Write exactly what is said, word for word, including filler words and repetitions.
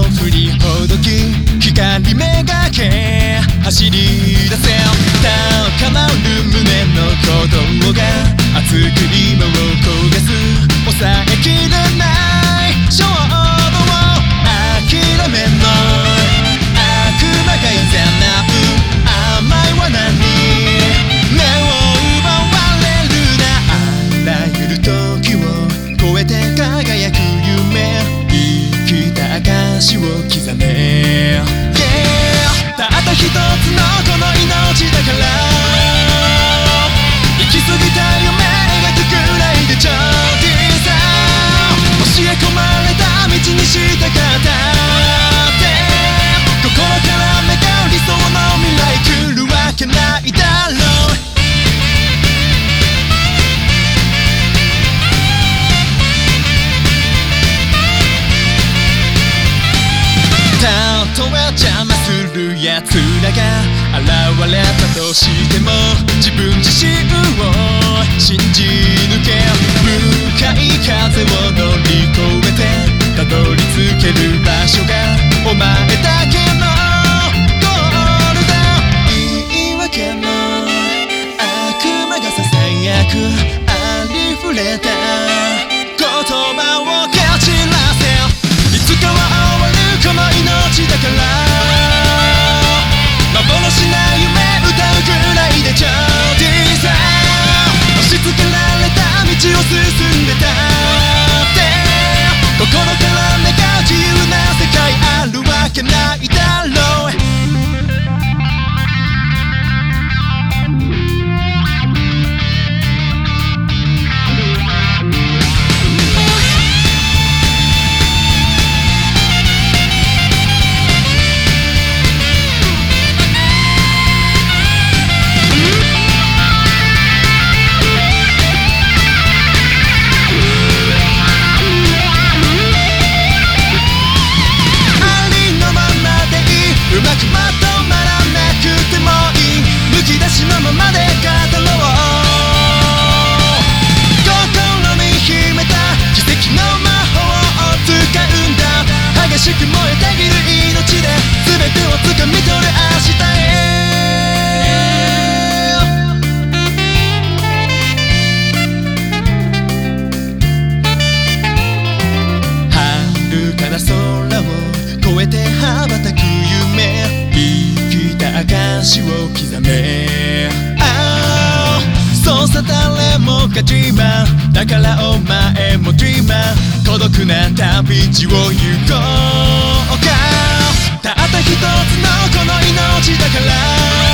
振りほどき光めがけ走り出せ高まる胸の鼓動が熱く今を焦がす抑えきれない衝動を諦めない悪魔がいざなう甘い罠に目を奪われるなあらゆる時を超えて輝く夢生きた証を刻め、yeah、たった一つのこの命だから行き過ぎた夢描くくらいでちょうどいいさ教え込まれた道に従って心から願う理想の未来来るわけないだろうたとえ邪魔する奴らが現れたとしても自分自身を信じ抜け向かい風を乗り越えてたどり着ける場所がお前だけのゴールだ言い訳の悪魔がささやくありふれた言葉を蹴散らせいつかは終わるこの命だから幻な夢歌うくらいでちょうどいいさ押し付けられた道を進んでたって心から願う自由な世界あるわけないだろううまくまとまらなくてもいいむき出しのままで語ろう心に秘めた奇跡の魔法を使うんだ激しく燃えたぎる命で全てを掴み取る明日へ遥かな空を越えて羽ばたく夢生きた証を刻め、ああそうさ誰もがドリーマーだからお前もドリーマー孤独な旅路を行こうかたった一つのこの命だから